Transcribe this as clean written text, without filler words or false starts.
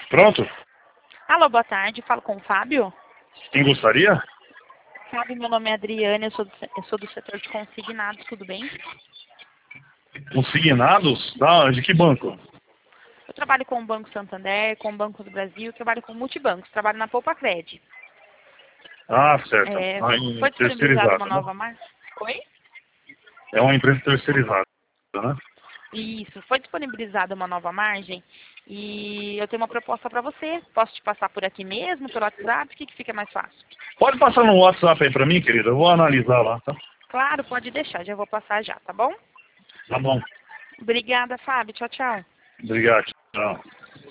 Pronto? Alô, boa tarde. Falo com o Fábio. Quem gostaria? Fábio, meu nome é Adriane, eu sou do setor de consignados, tudo bem? Consignados? De que banco? Eu trabalho com o Banco Santander, com o Banco do Brasil, trabalho com multibancos, trabalho na Poupa Cred. Ah, certo. Foi disponibilizada Terceirizada, uma né? nova margem? Oi? É uma empresa terceirizada, né? Isso, foi disponibilizada uma nova margem e eu tenho uma proposta para você. Posso te passar por aqui mesmo, pelo WhatsApp? O que fica mais fácil? Pode passar no WhatsApp aí pra mim, querida. Eu vou analisar lá, tá? Claro, pode deixar, já vou passar já, tá bom? Tá bom. Obrigada, Fábio. Tchau, tchau. Obrigado. Tchau.